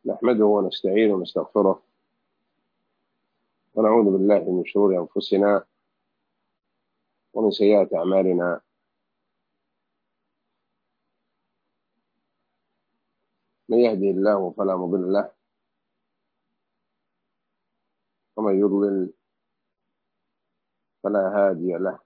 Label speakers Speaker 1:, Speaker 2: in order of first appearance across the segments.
Speaker 1: نحمده ونستعينه ونستغفره ونعوذ بالله من شرور أنفسنا ومن سيئات أعمالنا. من يهدي الله فلا مضل له ومن يضلل فلا هادي له،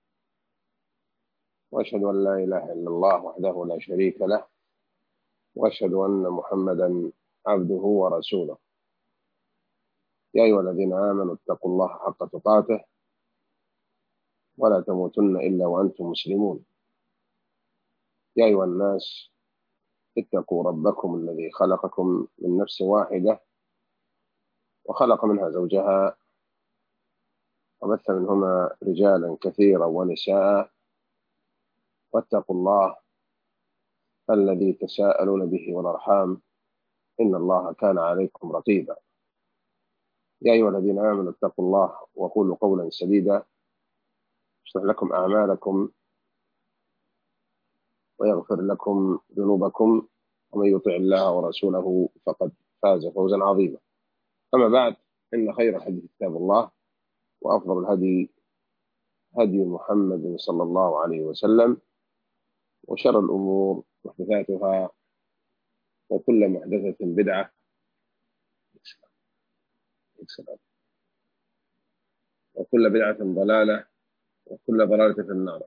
Speaker 1: وأشهد أن لا إله إلا الله وحده لا شريك له، وأشهد أن محمدا عبده ورسوله. يا أيها الذين آمنوا اتقوا الله حق تقاته ولا تموتن إلا وأنتم مسلمون. يا أيها الناس اتقوا ربكم الذي خلقكم من نفس واحدة وخلق منها زوجها وبث منهما رجالا كثيرا ونساء، واتقوا الله الذي تساءلون به والأرحام إن الله كان عليكم رقيبا. يا أيها الذين آمنوا اتقوا الله وقولوا قولا سديدا يصلح لكم أعمالكم ويغفر لكم ذنوبكم، ومن يطع الله ورسوله فقد فاز فوزا عظيما. أما بعد، إن خير الحديث كتاب الله، وأفضل الهدي هدي محمد صلى الله عليه وسلم، وشر الأمور محدثاتها، وكل محدثة بدعة، وكل بدعة ضلالة، وكل ضلالة في النار.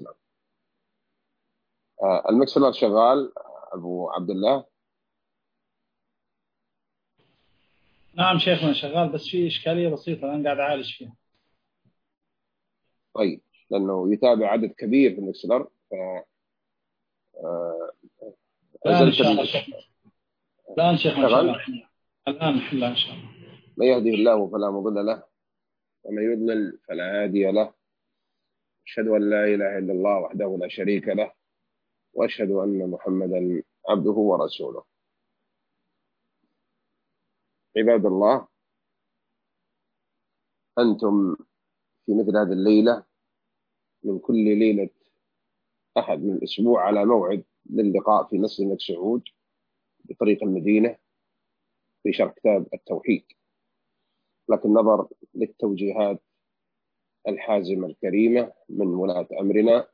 Speaker 1: المكسلر شغال أبو عبد الله؟
Speaker 2: نعم شيخنا شغال، بس في إشكالية بسيطة أنا قاعد أعالج فيها.
Speaker 1: طيب، لأنه يتابع عدد كبير في المكسلر
Speaker 2: الآن إن شاء الله شيخنا. الآن شيخنا
Speaker 1: شغال
Speaker 2: الآن الحمد لله إن شاء الله.
Speaker 1: من يهده الله فلا مضل له ومن يضلل فلا هادي له، أشهد أن لا إله إلا الله وحده لا شريك له، وأشهد أن محمدا عبده ورسوله. عباد الله، أنتم في مثل هذه الليلة من كل ليلة أحد من الأسبوع على موعد للقاء في مسجد الملك سعود بطريق المدينة في شرح كتاب التوحيد، لكن نظر للتوجيهات الحازمة الكريمة من ولاة أمرنا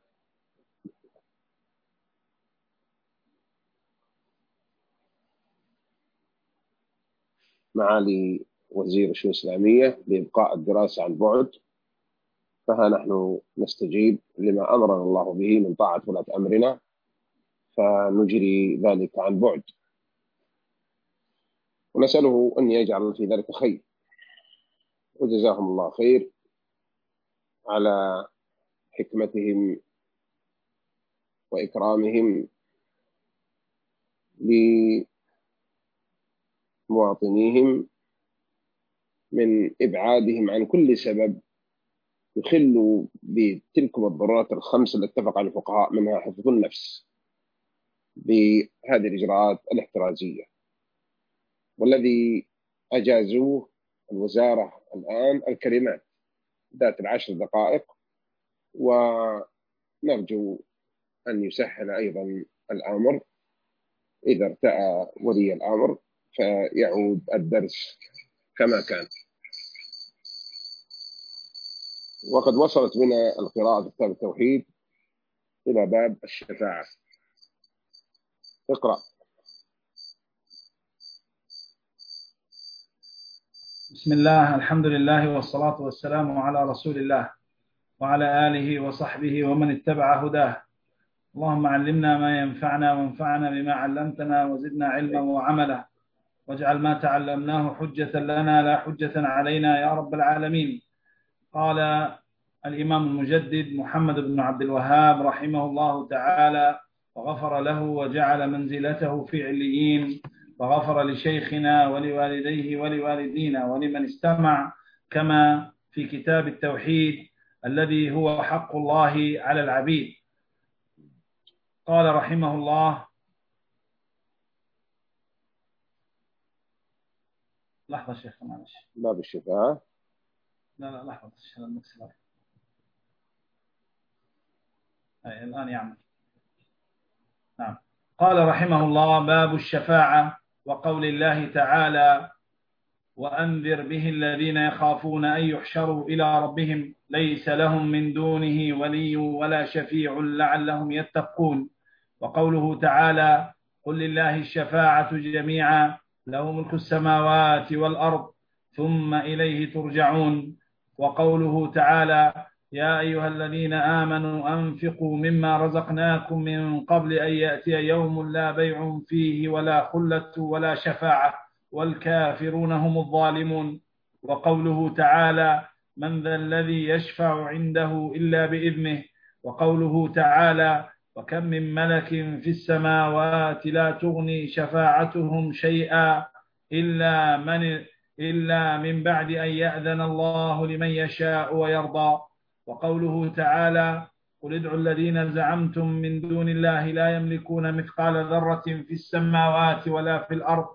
Speaker 1: معالي وزير الشؤون الإسلامية بإبقاء الدراسة عن بعد، فها نحن نستجيب لما أمرنا الله به من طاعة ولاة أمرنا، فنجري ذلك عن بعد، ونسأله أن يجعل في ذلك خير، وجزاهم الله خير على حكمتهم وإكرامهم لمواطنيهم من إبعادهم عن كل سبب يخل بتلكم الضرورات الخمس التي اتفق على الفقهاء، منها حفظ النفس بهذه الإجراءات الاحترازية، والذي أجازوه الوزارة الآن الكلمات ذات 10 دقائق، ونرجو أن يسهل أيضا الأمر إذا ارتأى ولي الأمر فيعود الدرس كما كان. وقد وصلت بنا القراءة في كتاب التوحيد إلى باب الشفاعة. اقرأ.
Speaker 2: بسم الله، الحمد لله والصلاة والسلام على رسول الله وعلى آله وصحبه ومن اتبع هداه. اللهم علمنا ما ينفعنا وانفعنا بما علمتنا وزدنا علما وعملا، واجعل ما تعلمناه حجة لنا لا حجة علينا يا رب العالمين. قال الإمام المجدد محمد بن عبد الوهاب رحمه الله تعالى وغفر له وجعل منزلته في عليين، وغفر لشيخنا ولوالديه ولوالدينا ولمن استمع، كما في كتاب التوحيد الذي هو حق الله على العبيد. قال رحمه الله، لحظة شيخ معلش،
Speaker 1: باب الشفاعة.
Speaker 2: لا لحظة المكسر الآن يعمل. نعم. قال رحمه الله: باب الشفاعة. وقول الله تعالى: وأنذر به الذين يخافون أن يحشروا إلى ربهم ليس لهم من دونه ولي ولا شفيع لعلهم يتقون. وقوله تعالى: قل لله الشفاعة جميعا له ملك السماوات والأرض ثم إليه ترجعون. وقوله تعالى: يا أيها الذين آمنوا أنفقوا مما رزقناكم من قبل أن يأتي يوم لا بيع فيه ولا خلة ولا شفاعة والكافرون هم الظالمون. وقوله تعالى: من ذا الذي يشفع عنده إلا بإذنه. وقوله تعالى: وكم من ملك في السماوات لا تغني شفاعتهم شيئا إلا من بعد أن يأذن الله لمن يشاء ويرضى. وقوله تعالى: قل ادعوا الذين زعمتم من دون الله لا يملكون مثقال ذرة في السماوات ولا في الأرض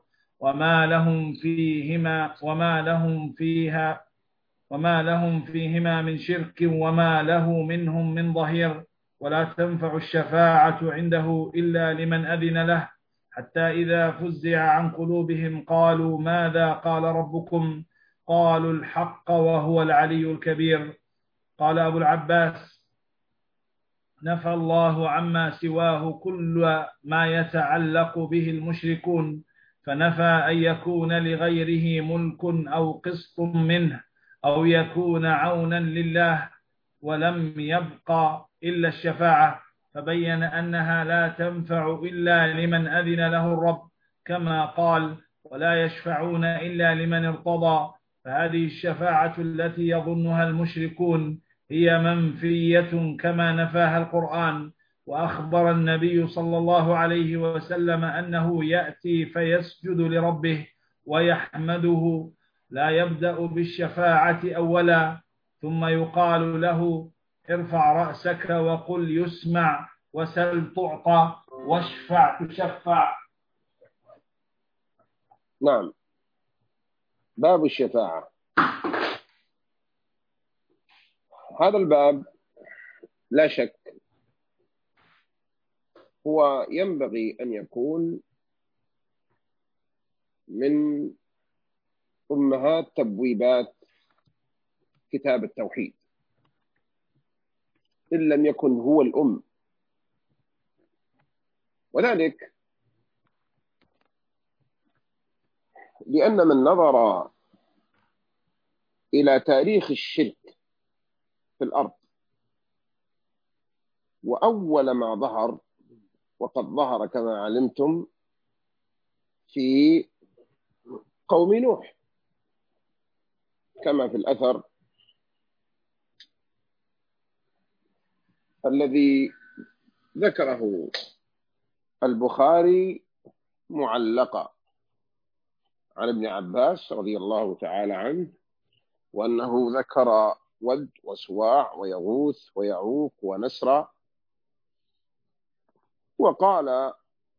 Speaker 2: وما لهم فيهما من شرك وما له منهم من ظهير ولا تنفع الشفاعة عنده إلا لمن أذن له حتى إذا فزع عن قلوبهم قالوا ماذا قال ربكم قالوا الحق وهو العلي الكبير. قال أبو العباس: نفى الله عما سواه كل ما يتعلق به المشركون، فنفى أن يكون لغيره ملك أو قسط منه أو يكون عونا لله، ولم يبق إلا الشفاعة، فبين أنها لا تنفع إلا لمن أذن له الرب، كما قال: ولا يشفعون إلا لمن ارتضى. فهذه الشفاعة التي يظنها المشركون هي منفية كما نفاها القرآن. وأخبر النبي صلى الله عليه وسلم أنه يأتي فيسجد لربه ويحمده، لا يبدأ بالشفاعة أولا، ثم يقال له: ارفع رأسك وقل يسمع وسل تعطى واشفع تشفع.
Speaker 1: نعم. باب الشفاعة. هذا الباب لا شك هو ينبغي أن يكون من أمهات تبويبات كتاب التوحيد، إن لم يكن هو الأم. وذلك لأن من نظر إلى تاريخ الشرك في الأرض، وأول ما ظهر، وقد ظهر كما علمتم في قوم نوح، كما في الأثر الذي ذكره البخاري معلقا عن ابن عباس رضي الله تعالى عنه، وأنه ذكر ود وسواع ويغوث ويعوق ونسرا، وقال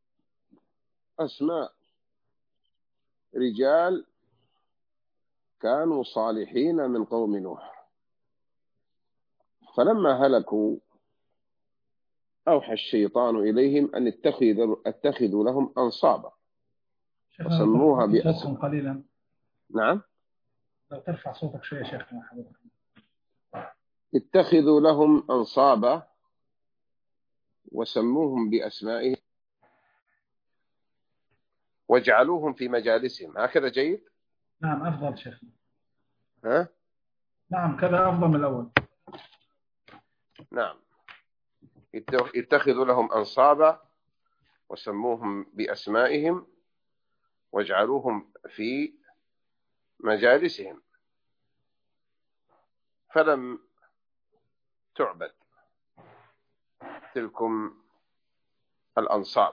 Speaker 1: أسماء رجال كانوا صالحين من قوم نوح، فلما هلكوا أوحى الشيطان إليهم أن اتخذوا لهم أنصابا وسموها بأسماء.
Speaker 2: قليلا.
Speaker 1: نعم.
Speaker 2: لو ترفع صوتك شوية شيخنا حضرتك.
Speaker 1: اتخذوا لهم أنصابا وسموهم بأسمائهم واجعلوهم في مجالسهم. هكذا جيد؟
Speaker 2: نعم أفضل شيخنا.
Speaker 1: ها؟
Speaker 2: نعم كذا أفضل من الأول.
Speaker 1: نعم. اتخذوا لهم أنصابا وسموهم بأسمائهم واجعلوهم في مجالسهم، فلم تعبد تلكم الأنصاب،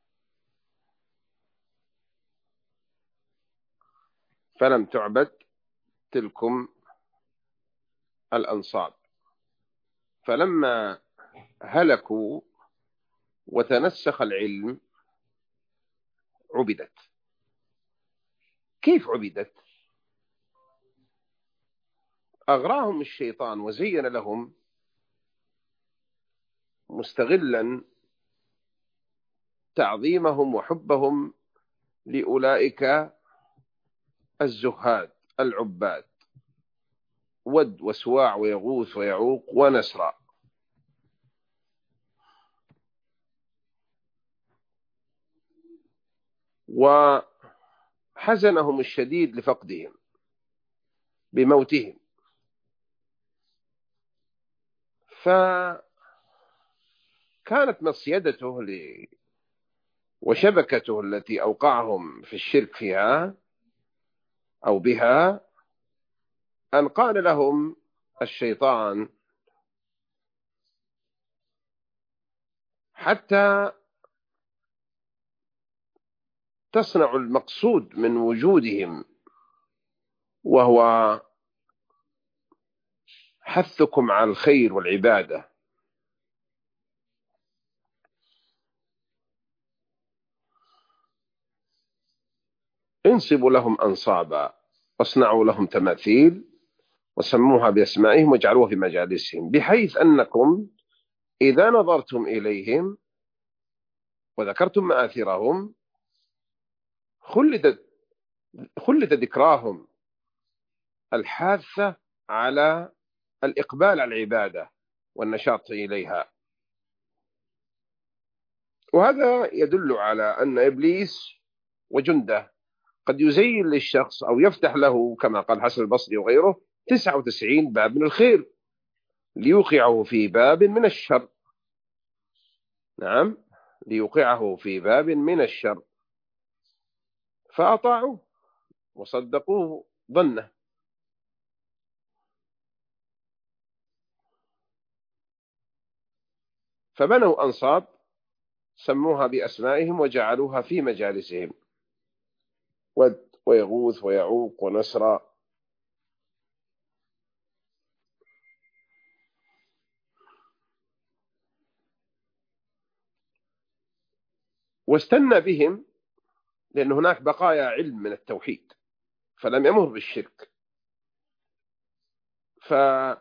Speaker 1: فلم تعبد تلكم الأنصاب، فلما هلكوا وتنسخ العلم عبدت. كيف عبدت؟ أغراهم الشيطان وزين لهم، مستغلا تعظيمهم وحبهم لأولئك الزهاد العباد، ود وسواع ويغوث ويعوق ونسرا. وحزنهم الشديد لفقدهم بموتهم، فكانت مصيدته وشبكته التي أوقعهم في الشرك فيها أو بها أن قال لهم الشيطان حتى تصنع المقصود من وجودهم، وهو حثكم على الخير والعبادة، انصبوا لهم أنصابا واصنعوا لهم تماثيل وسموها بأسمائهم واجعلوها في مجالسهم، بحيث أنكم إذا نظرتم إليهم وذكرتم مآثرهم خلد ذكراهم الحاثة على الإقبال على العبادة والنشاط إليها. وهذا يدل على أن إبليس وجنده قد يزين للشخص أو يفتح له كما قال حسن البصري وغيره 99 باب من الخير ليوقعه في باب من الشر. نعم، ليوقعه في باب من الشر، فأطاعوه وصدقوه ظنه. فبنوا أنصاب سموها بأسمائهم وجعلوها في مجالسهم، ود ويغوث ويعوق ونسرا. واستنى بهم لأن هناك بقايا علم من التوحيد فلم يمر بالشرك، فرمى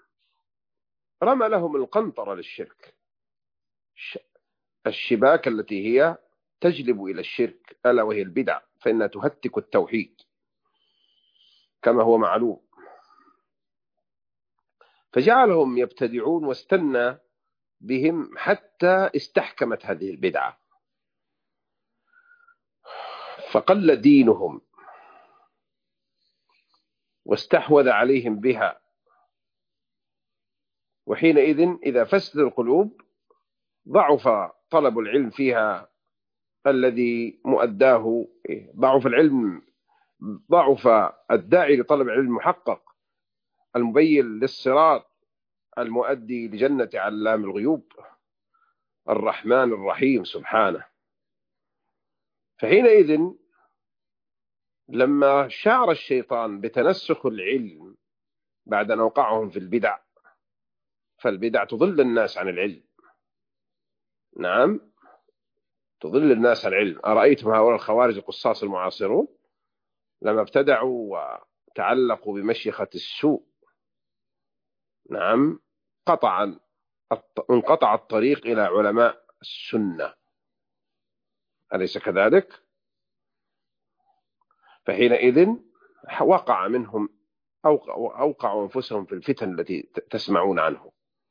Speaker 1: لهم القنطرة للشرك، الشباك التي هي تجلب إلى الشرك، ألا وهي البدع، فإنها تهتك التوحيد كما هو معلوم. فجعلهم يبتدعون واستنى بهم حتى استحكمت هذه البدعة، فقل دينهم واستحوذ عليهم بها. وحينئذ إذا فسد القلوب ضعف طلب العلم فيها الذي مؤداه، ضعف العلم، ضعف الداعي لطلب العلم المحقق المبين للصراط المؤدي لجنة علام الغيوب الرحمن الرحيم سبحانه. فحينئذ لما شعر الشيطان بتنسخ العلم بعد أن أوقعهم في البدع، فالبدع تضل الناس عن العلم. نعم، تضل الناس عن العلم. أرأيتم هؤلاء الخوارج القصاص المعاصرون لما ابتدعوا وتعلقوا بمشيخة السوء، نعم، انقطع الطريق إلى علماء السنة، أليس كذلك؟ فحينئذ وقع منهم أوقعوا أنفسهم في الفتن التي تسمعون عنه.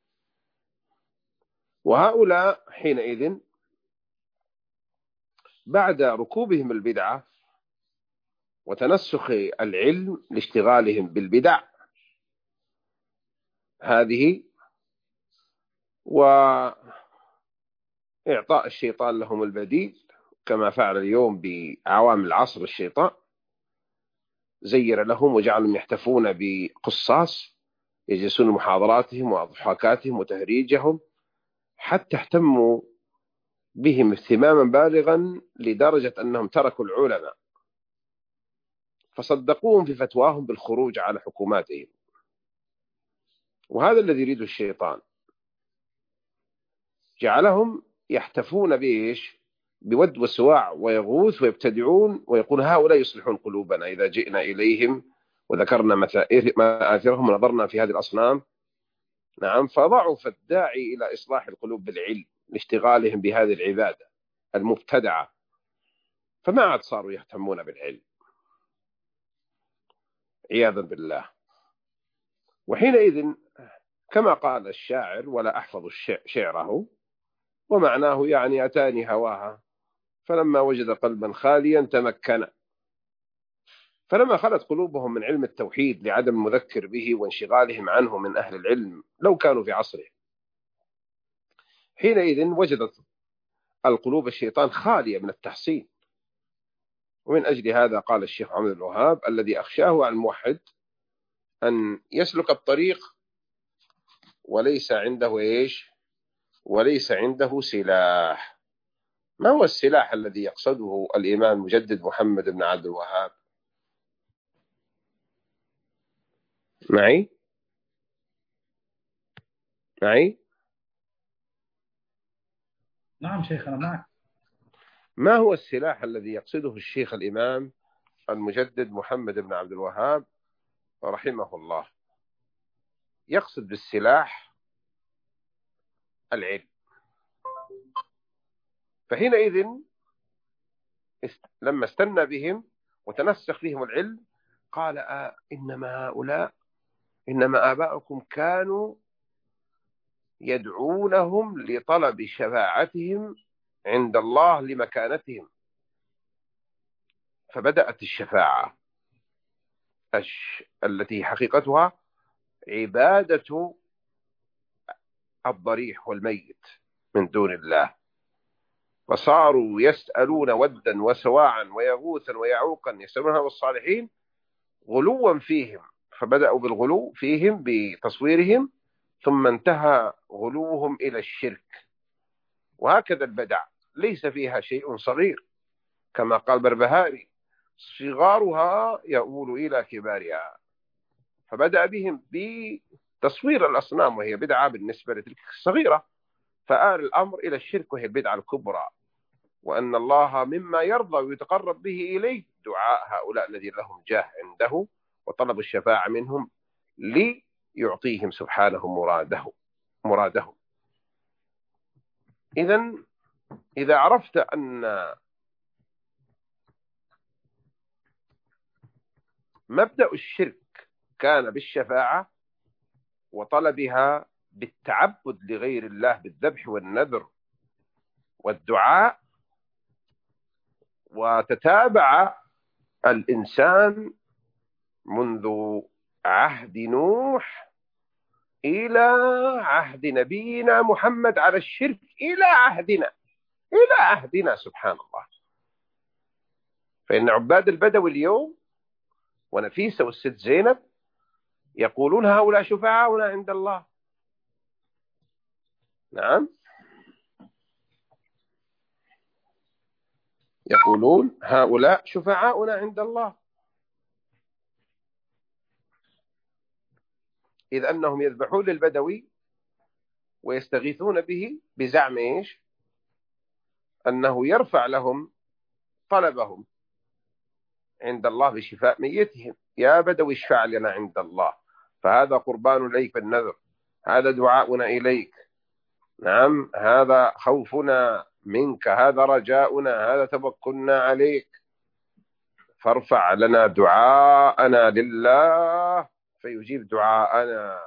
Speaker 1: وهؤلاء حينئذ بعد ركوبهم البدعة وتنسخ العلم لاشتغالهم بالبدع هذه وإعطاء الشيطان لهم البديل كما فعل اليوم بعوام العصر، الشيطان زير لهم وجعلهم يحتفون بقصاص يجلسون محاضراتهم وأضحاكاتهم وتهريجهم، حتى اهتموا بهم اهتماما بالغا لدرجة أنهم تركوا العلماء فصدقوهم في فتواهم بالخروج على حكوماتهم. وهذا الذي يريده الشيطان، جعلهم يحتفون بإيش؟ بود وسواع ويغوث ويبتدعون ويقول هؤلاء يصلحون قلوبنا إذا جئنا إليهم وذكرنا مآثرهم ونظرنا في هذه الأصنام. نعم، فضعف الداعي إلى إصلاح القلوب بالعلم لاشتغالهم بهذه العبادة المبتدعة. فما عاد صاروا يهتمون بالعلم عياذا بالله. وحينئذ كما قال الشاعر: ولا أحفظ شعره، ومعناه يعني أتاني هواها فلما وجد قلبا خاليا تمكن. فلما خلت قلوبهم من علم التوحيد لعدم المذكر به وانشغالهم عنه من أهل العلم لو كانوا في عصره، حينئذ وجدت القلوب الشيطان خالية من التحصين. ومن أجل هذا قال الشيخ محمد بن الوهاب: الذي أخشاه عن الموحد أن يسلك الطريق وليس عنده إيش؟ وليس عنده سلاح. ما هو السلاح الذي يقصده الإمام مجدد محمد بن عبد الوهاب؟ معي؟
Speaker 2: نعم شيخنا معك.
Speaker 1: ما هو السلاح الذي يقصده الشيخ الإمام المجدد محمد بن عبد الوهاب رحمه الله؟ يقصد بالسلاح العلم. فحينئذ لما استنى بهم وتنسخ فيهم العلم قال: إنما هؤلاء، إنما آباءكم كانوا يدعونهم لطلب شفاعتهم عند الله لمكانتهم. فبدأت الشفاعة التي حقيقتها عبادة الضريح والميت من دون الله، فصاروا يسألون ودا وسواعا ويغوثا ويعوقا، يسألونها والصالحين غلوا فيهم. فبدأوا بالغلو فيهم بتصويرهم، ثم انتهى غلوهم إلى الشرك. وهكذا البدع ليس فيها شيء صغير، كما قال بربهاري: صغارها يؤول إلى كبارها. فبدأ بهم بتصوير الأصنام وهي بدعة بالنسبة لتلك الصغيرة، فآل الأمر إلى الشرك وهي البدعة الكبرى. وأن الله مما يرضى ويتقرب به إليه دعاء هؤلاء الذين لهم جاه عنده وطلب الشفاعة منهم ليعطيهم سبحانه مرادهم. إذا عرفت أن مبدأ الشرك كان بالشفاعة وطلبها بالتعبد لغير الله بالذبح والنذر والدعاء، وتتابع الإنسان منذ عهد نوح إلى عهد نبينا محمد على الشرك إلى عهدنا سبحان الله. فإن عباد البدوي اليوم ونفيسة والست زينب يقولون: هؤلاء شفعاؤنا عند الله. نعم، يقولون: هؤلاء شفعاؤنا عند الله، إذ أنهم يذبحون للبدوي ويستغيثون به بزعم إيش؟ أنه يرفع لهم طلبهم عند الله بشفاء ميتهم. يا بدوي اشفع لنا عند الله، فهذا قربان إليك بالنذر، هذا دعاؤنا إليك. نعم، هذا خوفنا منك، هذا رجاؤنا، هذا توكلنا عليك، فارفع لنا دعاءنا لله فيجيب دعاءنا.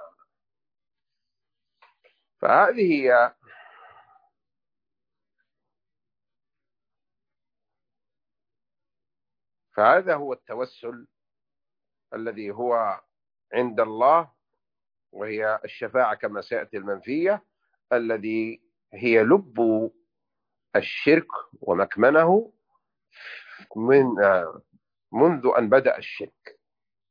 Speaker 1: فهذا هو التوسل الذي هو عند الله، وهي الشفاعة كما سيأتي المنفية، الذي هي لب الشرك ومكمنه منذ أن بدأ الشرك.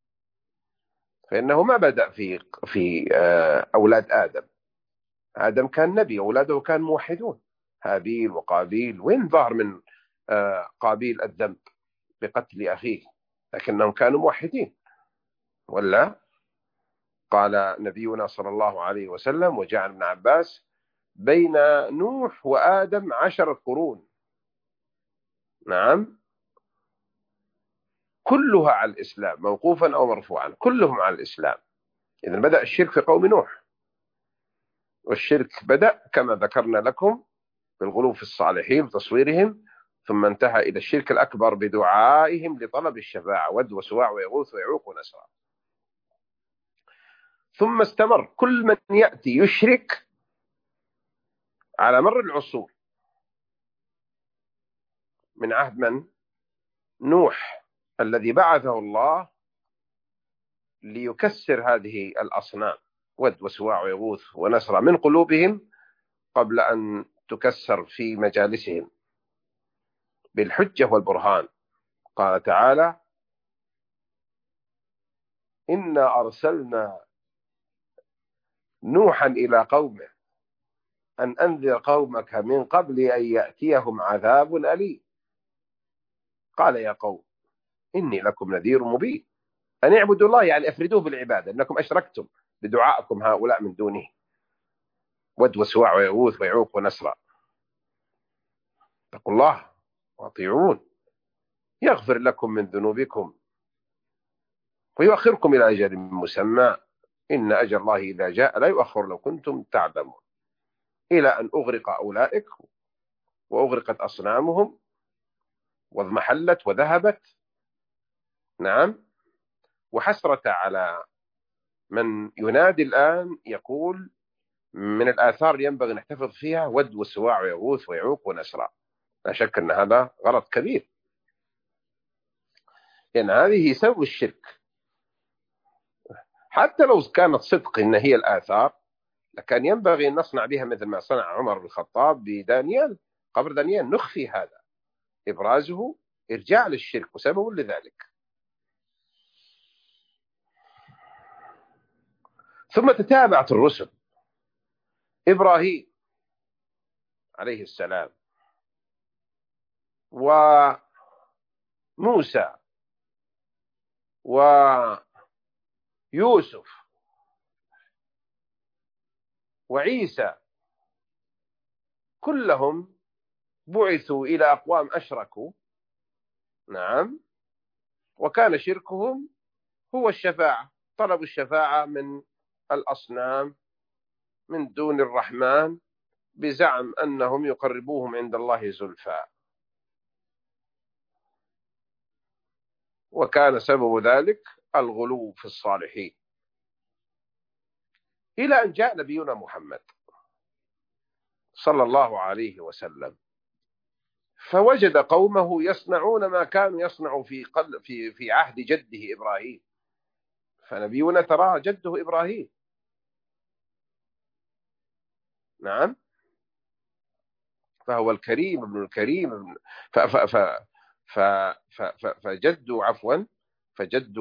Speaker 1: فإنه ما بدأ في أولاد آدم كان نبي، أولاده كان موحدون، هابيل وقابيل. وين ظهر من قابيل الذنب بقتل أخيه؟ لكنهم كانوا موحدين. ولا قال نبينا صلى الله عليه وسلم وجاء عن ابن عباس: بين نوح وآدم 10 قرون. نعم، كلها على الإسلام، موقوفا أو مرفوعا، كلهم على الإسلام. إذن بدأ الشرك في قوم نوح، والشرك بدأ كما ذكرنا لكم بالغلو في الصالحين وتصويرهم، ثم انتهى إلى الشرك الأكبر بدعائهم لطلب الشفاعة، ود وسواع ويغوث ويعوق ونسرا. ثم استمر كل من يأتي يشرك على مر العصور، من عهد من؟ نوح الذي بعثه الله ليكسر هذه الأصنام ود وسواع ويغوث ونسرا من قلوبهم قبل أن تكسر في مجالسهم بالحجة والبرهان. قال تعالى: إنا أرسلنا نوحا إلى قومه أن أنذر قومك من قبل أن يأتيهم عذاب أليم. قال: يا قوم إني لكم نذير مبين أن اعبدوا الله، يعني أفردوه بالعبادة، أنكم أشركتم بدعائكم هؤلاء من دونه، ود وسواع ويغوث ويعوق ونسرا. اتقوا الله واطيعون يغفر لكم من ذنوبكم ويؤخركم إلى أجل مسمى، إن أجل الله إذا جاء لا يؤخر لو كنتم تعلمون، إلى أن أغرق أولئك وأغرقت أصنامهم واضمحلت وذهبت. نعم. وحسرة على من ينادي الآن يقول من الآثار ينبغي نحتفظ فيها ود وسواع ويغوث ويعوق ونسرا. لا شك أن هذا غلط كبير، لأن هذه سبب الشرك. حتى لو كانت صدق إن هي الآثار لكان ينبغي أن نصنع بها مثل ما صنع عمر بن الخطاب بدانيال، قبر دانيال، نخفي هذا، إبرازه إرجاع للشرك وسبب لذلك. ثم تتابعت الرسل، إبراهيم عليه السلام وموسى ويوسف وعيسى، كلهم بعثوا إلى أقوام أشركوا. نعم. وكان شركهم هو الشفاعة، طلب الشفاعة من الأصنام من دون الرحمن بزعم أنهم يقربوهم عند الله زلفى. وكان سبب ذلك الغلو في الصالحين، إلى أن جاء نبينا محمد صلى الله عليه وسلم فوجد قومه يصنعون ما كانوا يصنعوا في عهد جده إبراهيم. فنبينا ترى جده إبراهيم. نعم. فهو الكريم ابن الكريم فجد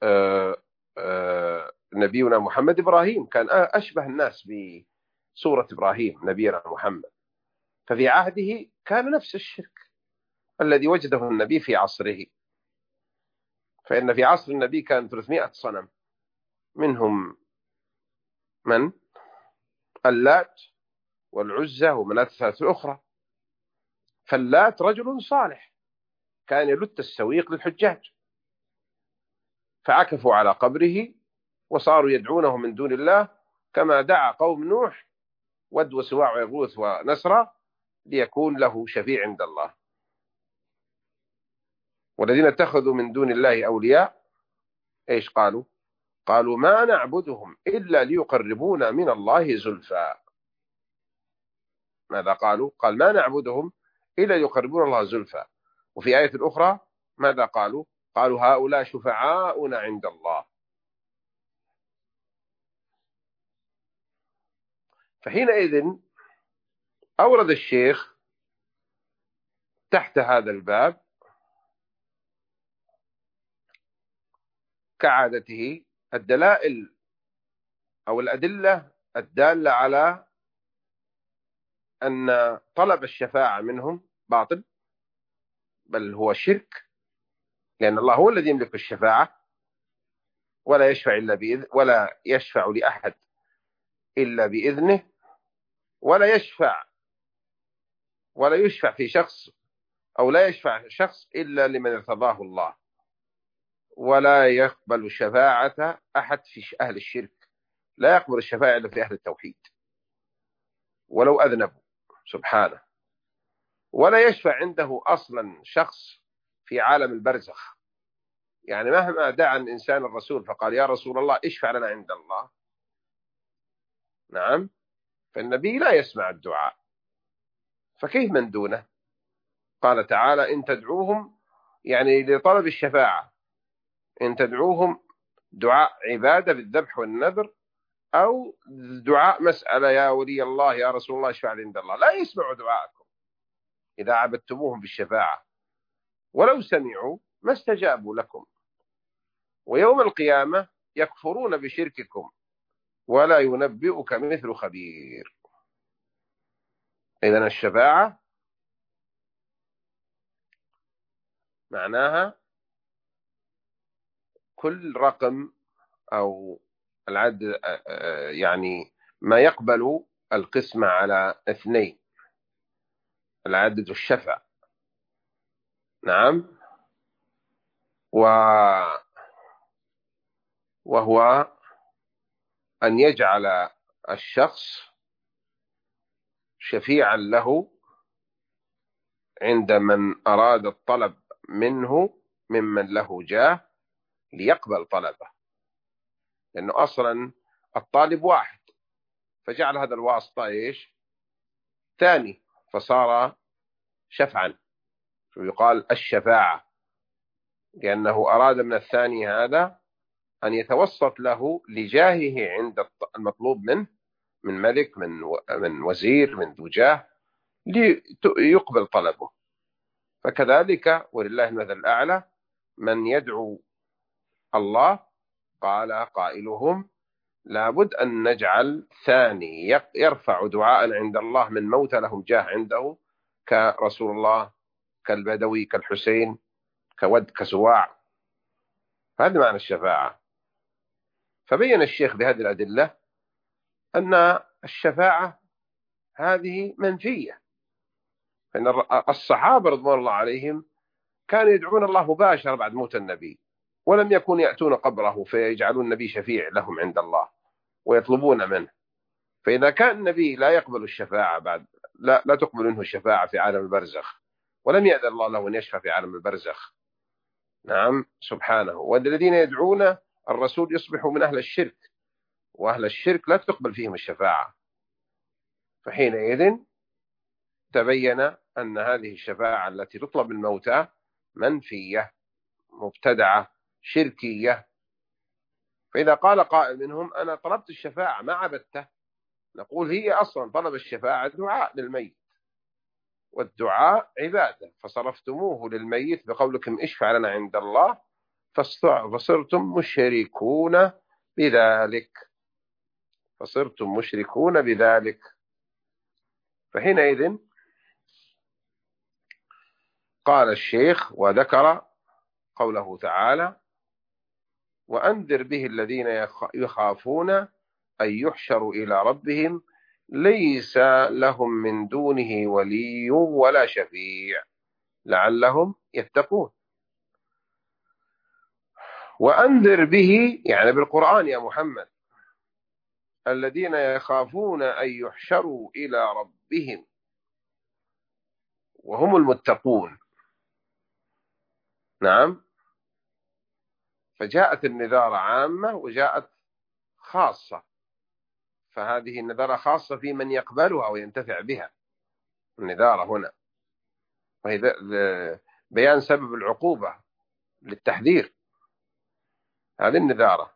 Speaker 1: نبينا محمد إبراهيم كان أشبه الناس بصورة إبراهيم نبينا محمد. ففي عهده كان نفس الشرك الذي وجده النبي في عصره. فإن في عصر النبي كان 300 صنم، منهم من؟ اللات والعزى ومناة الثالثة الأخرى. فاللات رجل صالح كان يلت السويق للحجاج، فعكفوا على قبره وصاروا يدعونه من دون الله كما دعا قوم نوح ود وسواع ويغوث ونسرا ليكون له شفيع عند الله. والذين اتخذوا من دون الله أولياء إيش قالوا؟ قالوا ما نعبدهم إلا ليقربونا من الله زلفى. ماذا قالوا؟ قال ما نعبدهم إلا ليقربونا الله زلفى. وفي آية أخرى ماذا قالوا؟ قالوا هؤلاء شفعاؤنا عند الله. فحينئذ أورد الشيخ تحت هذا الباب كعادته الدلائل أو الأدلة الدالة على أن طلب الشفاعة منهم باطل، بل هو شرك، لأن الله هو الذي يملك الشفاعة ولا يشفع إلا بإذن، ولا يشفع لأحد إلا بإذنه، ولا يشفع في شخص أو لا يشفع شخص إلا لمن ارتضاه الله، ولا يقبل شفاعة أحد في أهل الشرك، لا يقبل الشفاعة إلا في أهل التوحيد ولو أذنبوا سبحانه. ولا يشفع عنده أصلا شخص في عالم البرزخ. يعني مهما دعا الإنسان الرسول فقال يا رسول الله اشفع لنا عند الله، نعم، فالنبي لا يسمع الدعاء، فكيف من دونه؟ قال تعالى إن تدعوهم، يعني لطلب الشفاعة، إن تدعوهم دعاء عبادة بالذبح والنذر، أو دعاء مسألة يا ولي الله يا رسول الله اشفع لي عند الله، لا يسمع دعاءكم إذا عبدتموهم بالشفاعة، ولو سمعوا ما استجابوا لكم، ويوم القيامة يكفرون بشرككم ولا ينبئك مثل خبير. إذن الشفاعة معناها كل رقم أو العدد، يعني ما يقبل القسمة على 2، العدد الشفع، نعم، وهو أن يجعل الشخص شفيعا له عند من أراد الطلب منه ممن له جاه ليقبل طلبه، لأنه أصلا الطالب واحد، فجعل هذا الواسطة إيش؟ ثاني، فصار شفعا، ويقال الشفاعة، لأنه أراد من الثاني هذا أن يتوسط له لجاهه عند المطلوب منه، من ملك، من وزير، من ذو جاه، ليقبل طلبه. فكذلك ولله المثل الأعلى من يدعو الله، قال قائلهم لابد أن نجعل ثاني يرفع دعاء عند الله من موتى لهم جاه عنده، كرسول الله، كالبدوي، كالحسين، كود، كسواع. هذا معنى الشفاعة. فبين الشيخ بهذه الأدلة أن الشفاعة هذه منفية، فإن الصحابة رضوان الله عليهم كانوا يدعون الله مباشرة بعد موت النبي، ولم يكن يأتون قبره فيجعلون النبي شفيع لهم عند الله ويطلبون منه. فإذا كان النبي لا يقبل الشفاعة بعد، لا تقبل منه الشفاعة في عالم البرزخ، ولم يأذن الله له أن يشفع في عالم البرزخ، نعم سبحانه، والذين يدعون الرسول يصبحوا من أهل الشرك، وأهل الشرك لا تقبل فيهم الشفاعة. فحينئذ تبين أن هذه الشفاعة التي تطلب الموتى منفية، مبتدعة، شركية. فإذا قال قائل منهم أنا طلبت الشفاعة ما عبدته، نقول هي أصلا طلب الشفاعة دعاء للميت، والدعاء عبادة، فصرفتموه للميت بقولكم اشفع لنا عند الله، فصرتم مشركون بذلك، فصرتم مشركون بذلك. فحينئذ قال الشيخ وذكر قوله تعالى وأنذر به الذين يخافون أن يحشروا إلى ربهم ليس لهم من دونه ولي ولا شفيع لعلهم يتقون. وأنذر به يعني بالقرآن يا محمد الذين يخافون أن يحشروا إلى ربهم وهم المتقون، نعم. فجاءت النذارة عامة وجاءت خاصة، فهذه النذارة خاصة في من يقبلها وينتفع بها، النذارة هنا وهي بيان سبب العقوبة للتحذير، هذه النذارة،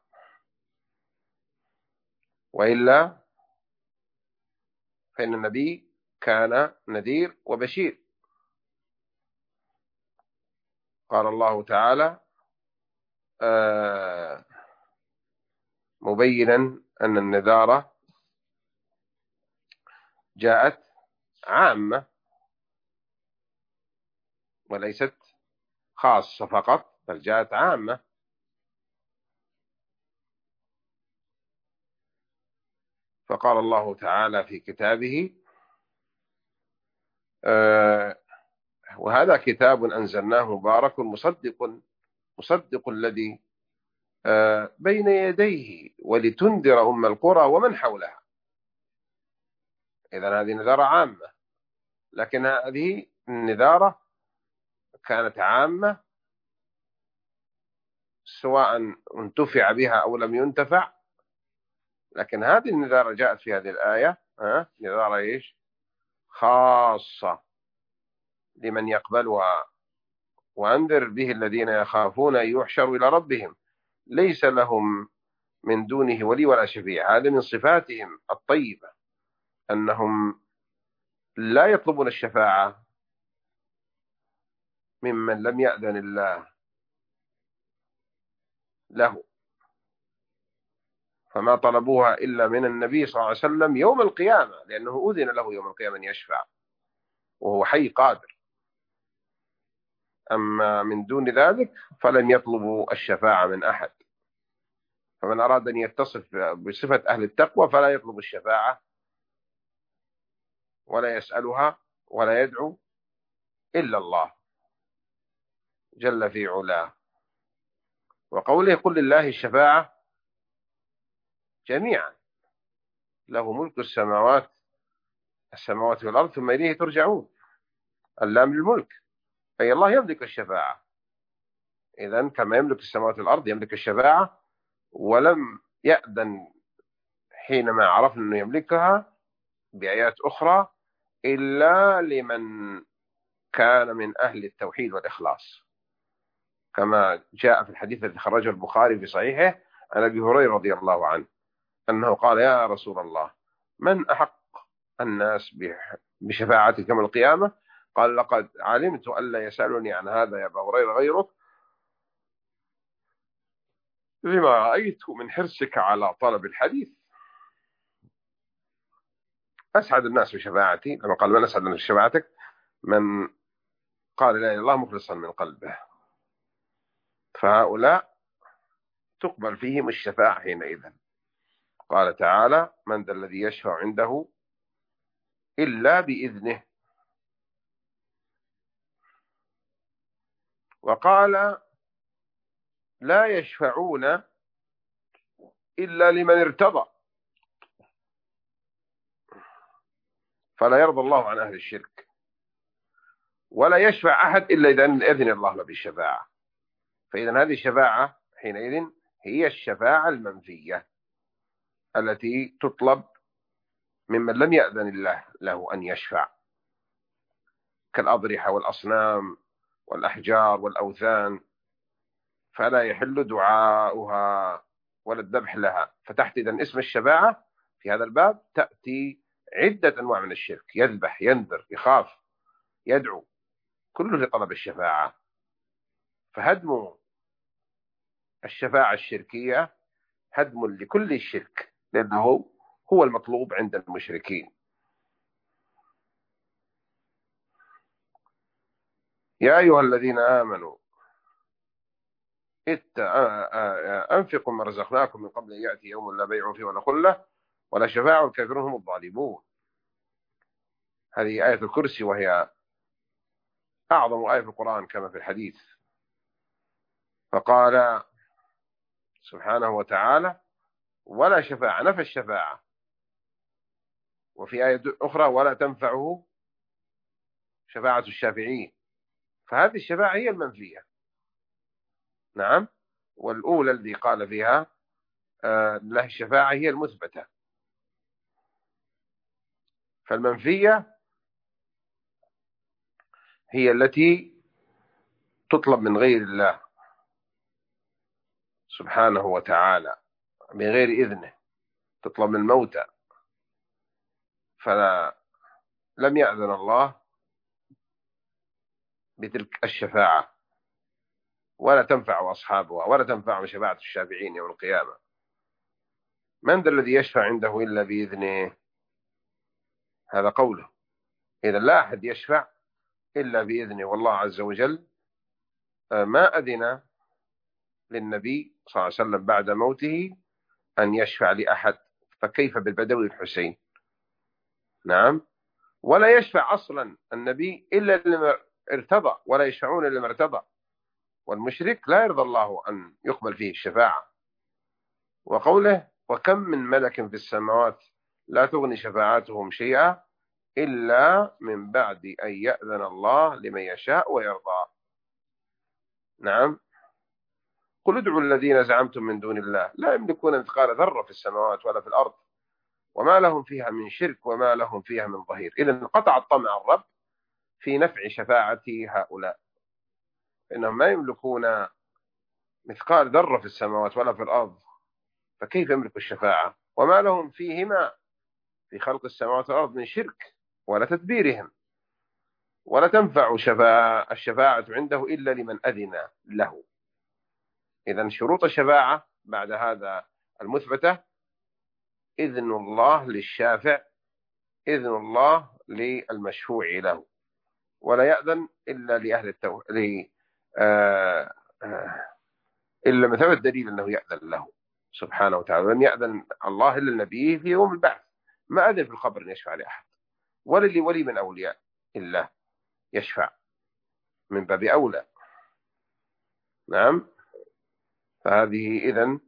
Speaker 1: وإلا فإن النبي كان نذير وبشير. قال الله تعالى مبينا أن النذارة جاءت عامة وليست خاصة فقط، بل جاءت عامة. فقال الله تعالى في كتابه وهذا كتاب أنزلناه مبارك مصدق الذي بين يديه ولتنذر أم القرى ومن حولها. إذن هذه نذارة عامة، لكن هذه النذارة كانت عامة سواء انتفع بها أو لم ينتفع، لكن هذه النذارة جاءت في هذه الآية نذارة إيش؟ خاصة لمن يقبلها. وأنذر به الذين يخافون أن يحشروا إلى ربهم ليس لهم من دونه ولي ولا شفيع. هذا من صفاتهم الطيبة، أنهم لا يطلبون الشفاعة ممن لم يأذن الله له، فما طلبوها إلا من النبي صلى الله عليه وسلم يوم القيامة، لأنه أذن له يوم القيامة أن يشفع وهو حي قادر. أما من دون ذلك فلم يطلبوا الشفاعة من أحد. فمن أراد أن يتصف بصفة أهل التقوى فلا يطلب الشفاعة ولا يسألها ولا يدعو إلا الله جل في علاه. وقوله قل لله الشفاعة جميعا، له ملك السماوات والأرض ثم إليه ترجعون. اللام للملك، أي الله يملك الشفاعة. إذن كما يملك السماوات والأرض يملك الشفاعة، ولم يأذن حينما عرفنا أنه يملكها بآيات أخرى إلا لمن كان من أهل التوحيد والإخلاص، كما جاء في الحديث الذي خرجه البخاري في صحيحه عن أبي هريرة رضي الله عنه أنه قال يا رسول الله من أحق الناس بشفاعتك يوم القيامة؟ قال لقد علمت أن لا يسألني عن هذا يا أبا هريرة غيرك لما رأيت من حرصك على طلب الحديث. أسعد الناس بشفاعتي، لما قال من أسعد الناس بشفاعتك؟ من قال لا إله إلا الله مخلصا من قلبه، فهؤلاء تقبل فيهم الشفاعة حينئذ. قال تعالى من ذا الذي يشفع عنده إلا بإذنه. وقال لا يشفعون إلا لمن ارتضى، فلا يرضى الله عن أهل الشرك، ولا يشفع أحد إلا إذا أذن الله له بالشفاعة. فإذا هذه الشفاعة حينئذ هي الشفاعة المنفية التي تطلب ممن لم يأذن الله له أن يشفع، كالأضرحة والأصنام والأحجار والأوثان، فلا يحل دعاؤها ولا الذبح لها. فتحت إذن اسم الشفاعة في هذا الباب تأتي عدة أنواع من الشرك، يذبح، ينذر، يخاف، يدعو، كله لطلب الشفاعة. فهدم الشفاعة الشركية هدم لكل الشرك، لأنه هو المطلوب عند المشركين. يا أيها الذين آمنوا أنفقوا ما رزقناكم من قبل أن يأتي يوم لا بيع فيه ولا خلة ولا شفاعة والكافرون هم الظالمون. هذه آية الكرسي، وهي أعظم آية في القرآن كما في الحديث. فقال سبحانه وتعالى ولا شفاعة، نفى الشفاعة. وفي آية أخرى ولا تنفعه شفاعة الشافعين. فهذه الشفاعة هي المنفية، نعم. والأولى الذي قال فيها له الشفاعة هي المثبتة. فالمنفية هي التي تطلب من غير الله سبحانه وتعالى من غير إذنه، تطلب من الموتى، فلم يأذن الله بتلك الشفاعة، ولا تنفع أصحابها ولا تنفع شفاعة الشافعين يوم القيامة. من ذا الذي يشفع عنده إلا بإذنه؟ هذا قوله. إذا لا أحد يشفع إلا بإذنه، والله عز وجل ما أذن للنبي صلى الله عليه وسلم بعد موته أن يشفع لأحد، فكيف بالبدوي الحسين؟ نعم. ولا يشفع أصلا النبي إلا لما ارتضى، ولا يشفعون إلا لما ارتضى. والمشرك لا يرضى الله أن يقبل فيه الشفاعة. وقوله وكم من ملك في السماوات لا تغني شفاعاتهم شيئا إلا من بعد أن يأذن الله لمن يشاء ويرضى. نعم. قل ادعوا الذين زعمتم من دون الله لا يملكون مثقال ذرة في السماوات ولا في الأرض وما لهم فيها من شرك وما لهم فيها من ظهير. إذن قطع الطمع الرب في نفع شفاعة هؤلاء، إنهم ما يملكون مثقال ذرة في السماوات ولا في الأرض، فكيف يملك الشفاعة؟ وما لهم فيهما في خلق السماوات والأرض من شرك ولا تدبيرهم، ولا تنفع الشفاعة عنده إلا لمن أذن له. إذن شروط الشفاعة بعد هذا المثبتة: إذن الله للشافع، إذن الله للمشفوع له، ولا يأذن إلا لأهل إلا مثل الدليل أنه يأذن له سبحانه وتعالى. لم يأذن الله إلا النبي في يوم البعث، ما أذن في القبر أن يشفع لأحد، ولا لولي من أولياء الله يشفع، من باب أولى. نعم. فهذه إذن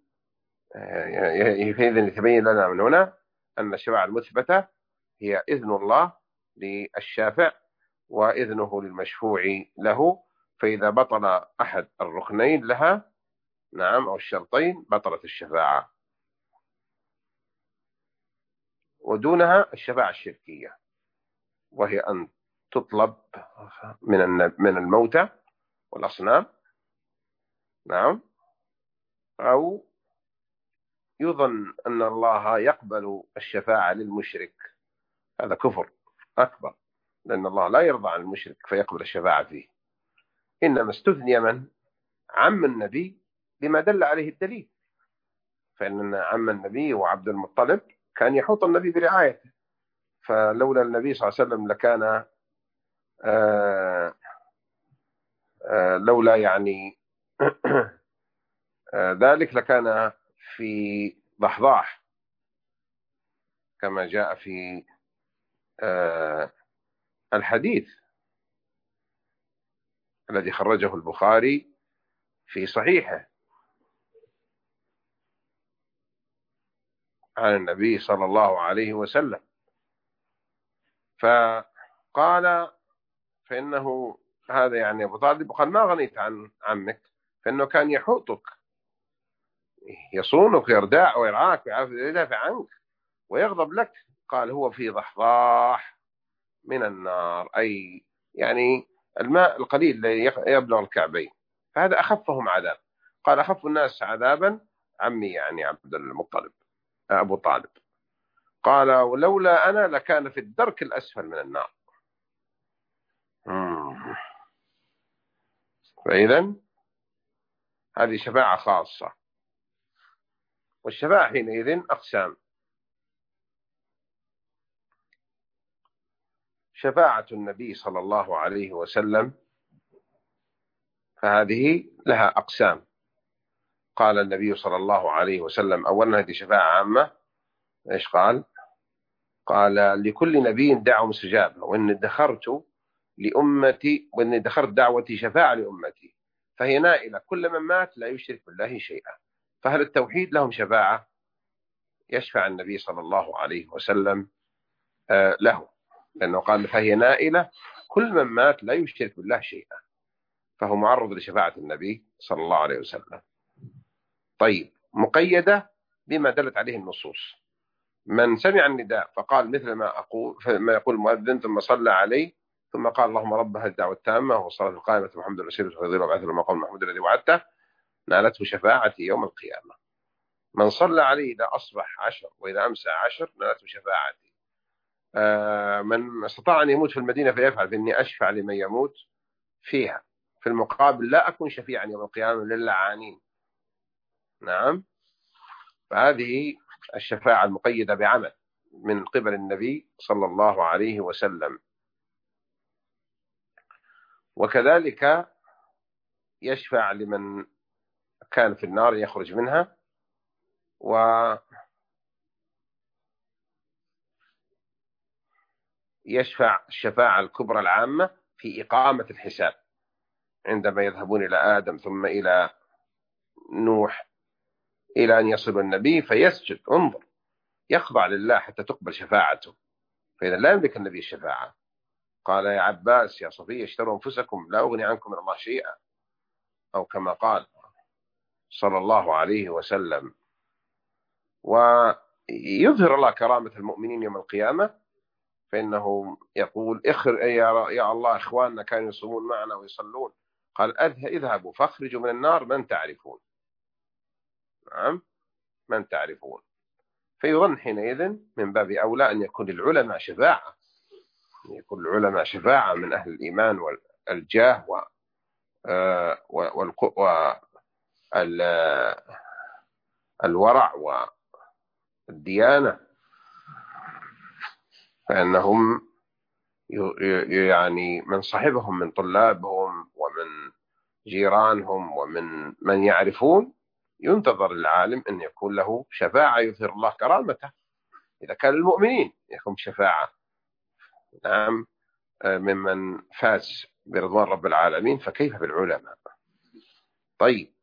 Speaker 1: يتبين لنا من هنا أن الشفاعة المثبتة هي إذن الله للشافع وإذنه للمشفوع له، فإذا بطل أحد الركنين لها، نعم، أو الشرطين، بطلت الشفاعة. ودونها الشفاعة الشركية، وهي أن تطلب من الموتى والأصنام، نعم، أو يظن أن الله يقبل الشفاعة للمشرك. هذا كفر أكبر، لأن الله لا يرضى عن المشرك فيقبل الشفاعة فيه. إنما استثني من عم النبي بما دل عليه الدليل، فإن عم النبي وعبد المطلب كان يحوط النبي برعايته، فلولا النبي صلى الله عليه وسلم لكان لولا يعني ذلك لكان في ضحضاح، كما جاء في الحديث الذي خرجه البخاري في صحيحه عن النبي صلى الله عليه وسلم، فقال فإنه هذا يعني أبو طالب قال: ما غنيت عن عمك، فإنه كان يحوطك يصونك ويرداع ويرعاك ويدافع عنك ويغضب لك. قال: هو في ضحضاح من النار، أي يعني الماء القليل الذي يبلغ الكعبين، فهذا أخفهم عذاب. قال: أخف الناس عذابا عمي، يعني عبد المطلب أبو طالب. قال: ولولا أنا لكان في الدرك الأسفل من النار. فإذن هذه شفاعة خاصة. والشفاعة حينئذ أقسام: شفاعة النبي صلى الله عليه وسلم، فهذه لها أقسام. قال النبي صلى الله عليه وسلم: أولا هذه شفاعة عامة. إيش قال؟ قال: لكل نبي دعوة مستجابة، وإن ادخرت لأمتي، وإن ادخرت دعوتي شفاعة لأمتي، فهي نائلة كل من مات لا يشرك بالله شيئا. فهل التوحيد لهم شفاعة؟ يشفع النبي صلى الله عليه وسلم له، لأنه قال: فهي نائلة كل من مات لا يشرك بالله شيئا، فهو معرض لشفاعة النبي صلى الله عليه وسلم. طيب، مقيدة بما دلت عليه النصوص: من سمع النداء فقال مثل ما يقول المؤذن ثم صلى عليه ثم قال: اللهم رب هذه الدعوة التامة والصلاة القائمة محمد رسول الله صلى الله عليه وسلم وبعث المقام الذي وعدته، نالته شفاعتي يوم القيامة. من صلى عليه إذا أصبح 10 وإذا أمسى 10 نالته شفاعتي. من استطاع أن يموت في المدينة فيفعل، فإني أشفع لمن يموت فيها، في المقابل لا أكون شفيعا يوم القيامة للعانين. نعم. فهذه الشفاعة المقيدة بعمل من قبل النبي صلى الله عليه وسلم. وكذلك يشفع لمن كان في النار يخرج منها، ويشفع الشفاعة الكبرى العامة في إقامة الحساب، عندما يذهبون إلى آدم ثم إلى نوح إلى أن يصل النبي فيسجد، انظر، يخضع لله حتى تقبل شفاعته، فإذا لا يملك النبي الشفاعة. قال يا عباس يا صفية اشتروا أنفسكم لا أغني عنكم من الله شيئا، أو كما قال صلى الله عليه وسلم. ويظهر الله كرامة المؤمنين يوم القيامة، فإنه يقول يا الله إخواننا كانوا يصومون معنا ويصلون، قال اذهبوا فاخرجوا من النار من تعرفون. نعم، من تعرفون. فيظن حينئذ من باب أولى أن يكون للعلماء شفاعة، يكون العلماء شفاعة من أهل الإيمان والجاه والورع والديانة، فإنهم يعني من صاحبهم من طلابهم ومن جيرانهم ومن من يعرفون ينتظر العالم أن يكون له شفاعة يظهر الله كرامته. إذا كان المؤمنين يكون شفاعة، نعم، ممن فاز برضوان رب العالمين، فكيف بالعلماء؟ طيب،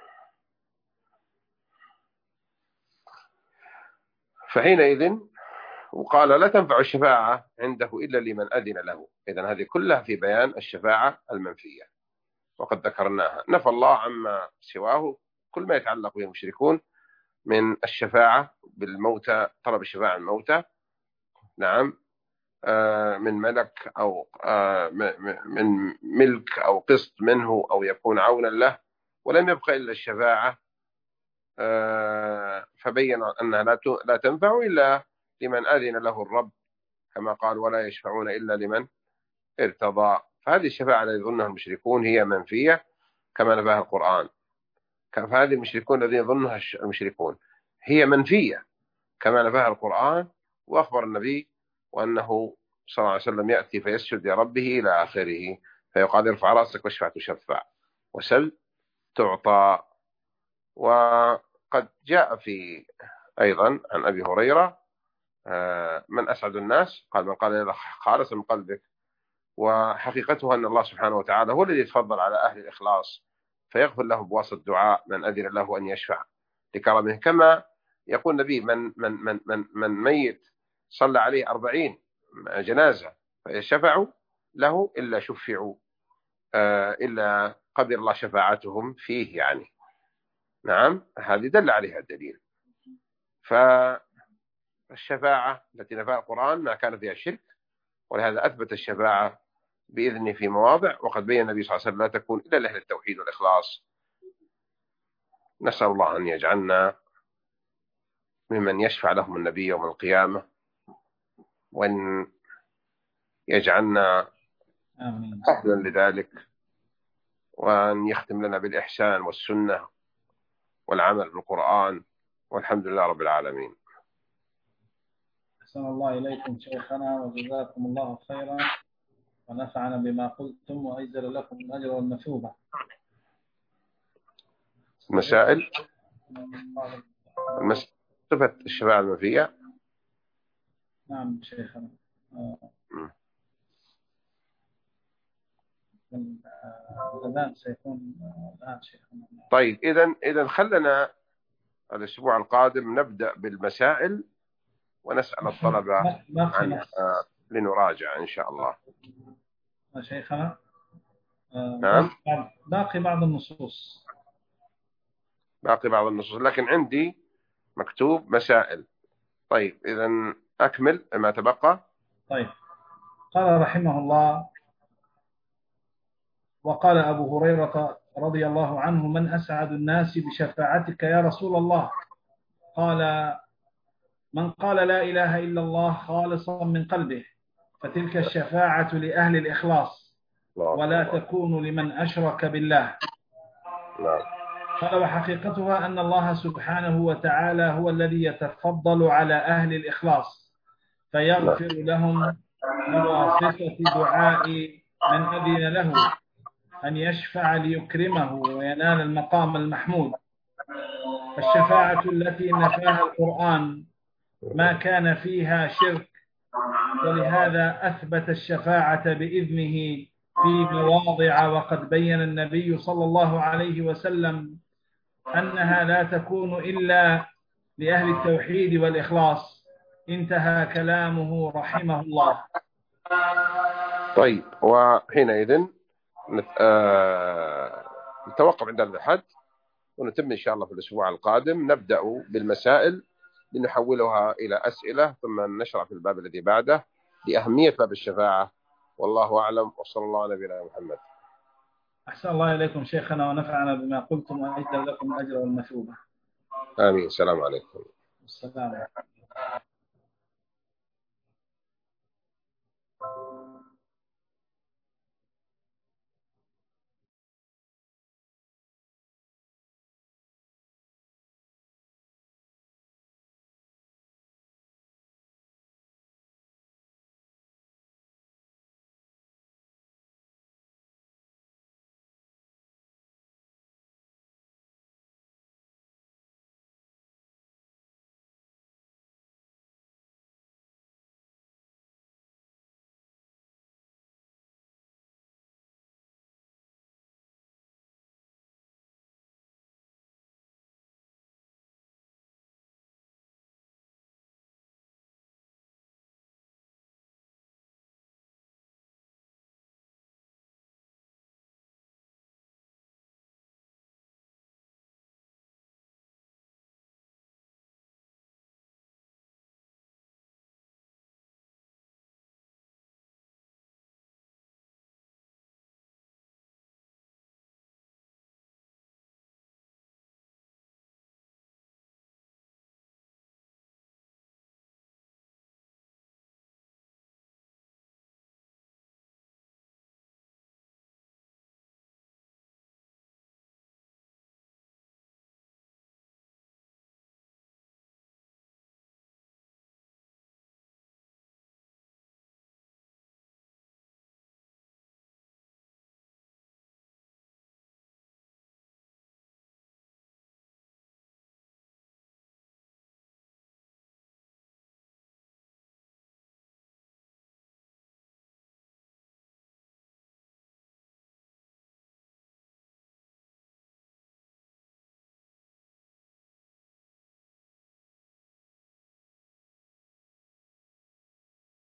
Speaker 1: فحينئذ وقال لا تنفع الشفاعة عنده إلا لمن أذن له. إذن هذه كلها في بيان الشفاعة المنفية، وقد ذكرناها. نفى الله عما سواه كل ما يتعلق به المشركون من الشفاعة بالموتى، طلب الشفاعة الموتى، نعم، من ملك أو من ملك أو قسط منه أو يكون عونا له، ولم يبقى إلا الشفاعة، فبين أنها لا تنفع إلا لمن أذن له الرب، كما قال ولا يشفعون إلا لمن ارتضى. فهذه الشفاعة التي يظنها المشركون هي منفية كما نفاها القرآن. فهذه المشركون الذين يظنها المشركون هي منفية كما نفاها القرآن، وأخبر النبي وأنه صلى الله عليه وسلم يأتي فيسجد لربه إلى آخره، فيقال ارفع رأسك واشفع تشفع وسل تعطى. وقد جاء في أيضا عن أبي هريرة من أسعد الناس؟ قال من قال له خالص من قلبك. وحقيقته أن الله سبحانه وتعالى هو الذي يتفضل على أهل الإخلاص فيغفر له بواسطة الدعاء من أذن له أن يشفع لكرمه. كما يقول النبي من ميت صلى عليه 40 جنازة فشفعوا له إلا شفعوا، إلا قدر الله شفاعتهم فيه يعني. نعم، هذه دل عليها الدليل. فالشفاعة التي نفاها القرآن ما كان فيها شرك، ولهذا أثبت الشفاعة بإذنه في مواضع، وقد بين النبي صلى الله عليه وسلم لا تكون إلا لأهل التوحيد والإخلاص. نسأل الله أن يجعلنا ممن يشفع لهم النبي يوم القيامة، وأن يجعلنا أهلا لذلك، وأن يختم لنا بالإحسان والسنة والعمل بالقرآن، والحمد لله رب العالمين.
Speaker 2: أحسن الله إليكم شيخنا وجزاكم الله خيرا، ونفعنا بما قلتم وأجزل لكم الأجر والمثوبة.
Speaker 1: مسائل صفة الشفاعة المنفية.
Speaker 2: نعم شيخنا. الأذان سيكون الآن شيخنا.
Speaker 1: طيب، إذن خلنا الأسبوع القادم نبدأ بالمسائل ونسأل الطلبة عنها لنراجع إن شاء الله.
Speaker 2: شيخنا
Speaker 1: نعم،
Speaker 2: باقي بعض النصوص.
Speaker 1: لكن عندي مكتوب مسائل. طيب، إذن أكمل ما تبقى.
Speaker 2: طيب، قال رحمه الله: وقال أبو هريرة رضي الله عنه: من أسعد الناس بشفاعتك يا رسول الله؟ قال: من قال لا إله إلا الله خالصا من قلبه، فتلك الشفاعة لأهل الإخلاص، ولا تكون لمن أشرك بالله. قال: وحقيقتها أن الله سبحانه وتعالى هو الذي يتفضل على أهل الإخلاص فيغفر لهم بواسطة دعاء من أذن له أن يشفع ليكرمه وينال المقام المحمود. فالشفاعة التي نفاها القرآن ما كان فيها شرك، ولهذا أثبت الشفاعة بإذنه في مواضع، وقد بين النبي صلى الله عليه وسلم أنها لا تكون إلا لأهل التوحيد والإخلاص، انتهى كلامه رحمه الله.
Speaker 1: طيب، وحينئذ نتوقف عند هذا الحد، ونتم إن شاء الله في الأسبوع القادم. نبدأ بالمسائل لنحولها إلى أسئلة، ثم نشرع في الباب الذي بعده لأهمية باب الشفاعة. والله أعلم، وصلى الله على نبينا محمد.
Speaker 2: أحسن الله إليكم شيخنا ونفعنا بما قلتم وأجزل لكم الأجر والمثوبة.
Speaker 1: آمين. السلام عليكم.
Speaker 2: السلام عليكم.